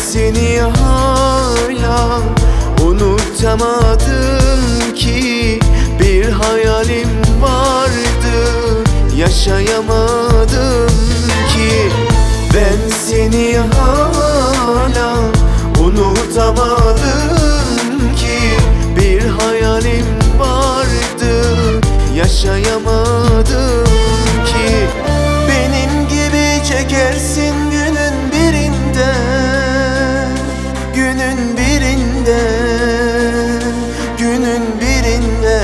seni hala unutamadım ki. Bir hayalim vardı, yaşayamadım ki. Ben seni hala unutamadım ki. Bir hayalim vardı, yaşayamadım ki. Benim gibi çekersin günün birinde, günün birinde, günün birinde.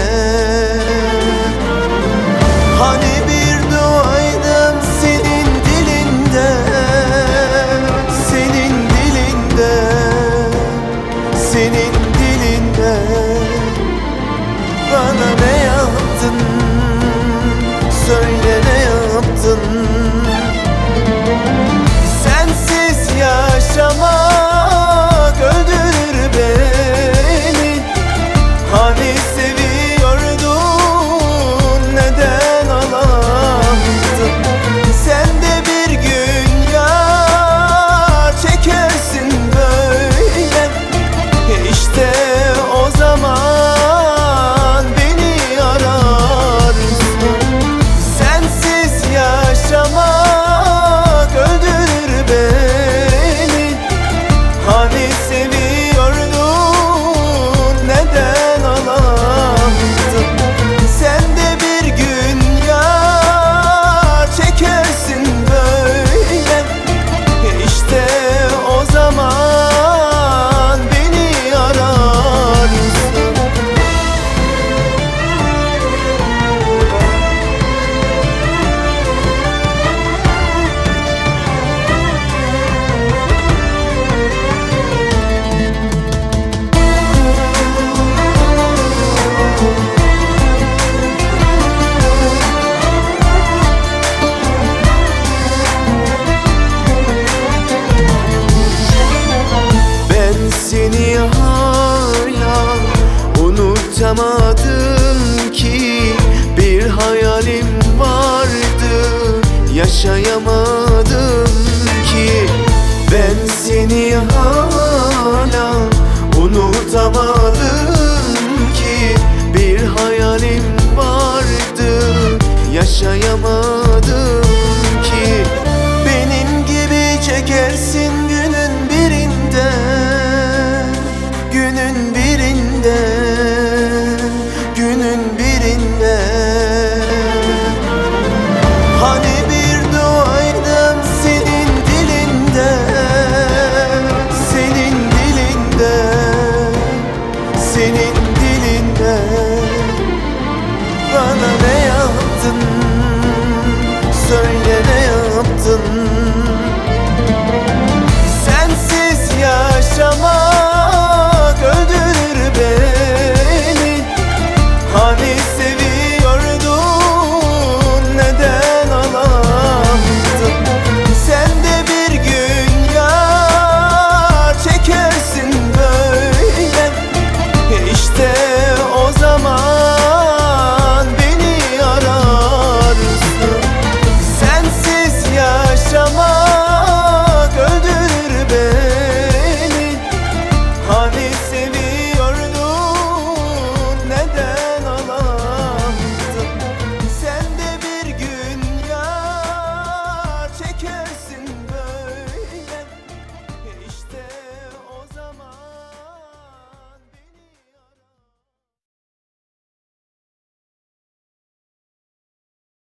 Hani bir duaydım senin dilinde, senin dilinde, senin dilinde. Bana ne yaptın? Söyle ne yaptın? Sensiz yaşamak öldürür beni. Hani seviyordun, neden alamadın? Sen de bir gün ya çekersin böyle. İşte o zaman beni ararsın. Sensiz yaşamak öldürür beni. Hani seviyordun, neden alamadın? Sen de bir gün ya çekersin böyle. İşte o zaman beni ararsın. Ben seni hala unutamadım ki. Bir hayalim vardı, yaşayamadım ki. Ben seni hala unutamadım ki. Bir hayalim vardı, yaşayamadım